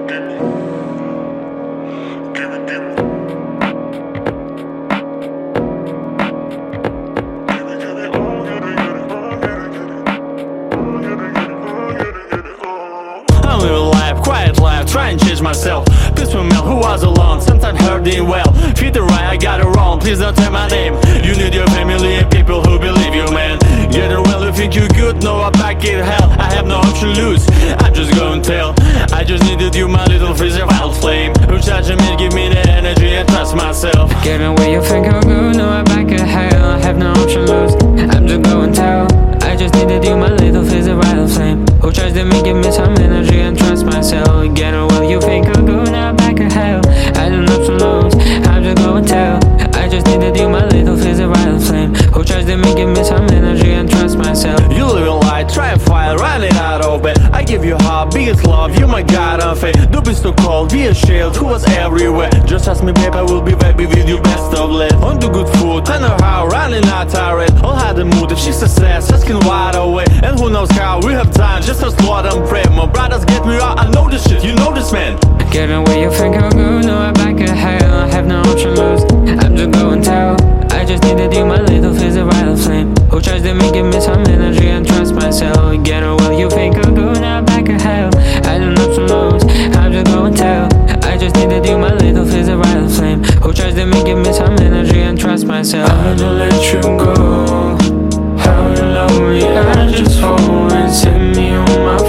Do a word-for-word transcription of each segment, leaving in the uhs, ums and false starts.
I'm living life, quiet life, trying to change myself. Peaceful man who was alone, sometimes hurting well. Feed the right, I got it wrong, please don't tell my name. You need your family and people who believe you, man. Get it well, you think you good, no, I'm back in hell. I have no option to lose, I'm just gonna tell. I just needed you, my little freezer wild flame. Who charging me, give me the energy and trust myself. Getting where you think I'm good, no, I'm back in hell. I have no option to lose, I'm just gonna tell. I just needed you, my little freezer wild flame. Who tries to make give me some energy and trust myself. Get it well, you think I'm good, now I'm back in hell. I don't know to lose, I'm just gonna tell. I just needed you, my little freezer wild flame. Who tries to make give me some energy and trust myself. You live a lie, try and fight, running out of bed. I give you heart, biggest love, you my god, I'm fake. Don't be so cold, be a shield, who was everywhere. Just ask me, babe, I will be baby with you, best of luck. On the good food, I know how, running out tired. All had the mood, if she's success, asking wide away. And who knows how, we have time, just as Lord and pray. My brothers get me out, I know this shit, you know this, man. Getting where you think I'm good, no, I'm back in hell. I have no option to lose, I'm just going tell. I just needed you, my little freezer wild flame. Who tries to make give me some energy and trust myself. Get it well, you think I'm good, now I'm back in hell. I don't know to lose, I'm just going tell. I just needed you, my little freezer wild flame. Who tries to make give me some energy and trust myself. I had to let you go. How you love me, I just phone and send me on my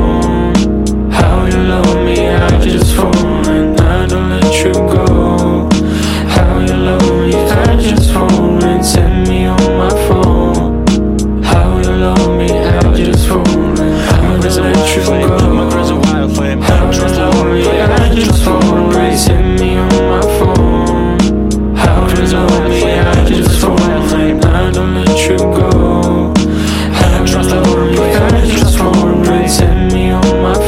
phone. How you love me, I just phone and I had to let you go. How you love me, I just phone and send me on my phone. How you love me, I just phone and I had to let you go. My crazy wild flame, how you love me, I just phone and send me on my phone. How you love me, I just phone and I had to let you go. How you love me, I just phone and send me on my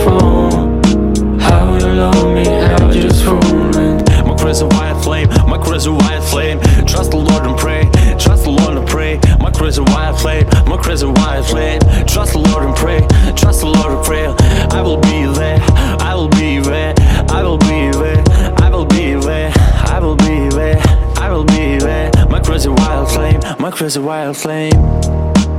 phone. How you love me, I just phone and my crazy wild flame, my crazy wild flame. Trust the Lord and pray, trust the Lord and pray. My crazy wild flame, my crazy wild flame. Trust the Lord and pray, trust the Lord and pray. I will be there, I will be there, I will be there, I will be there, I will be there, I will be there. My crazy wild flame, my crazy wild flame.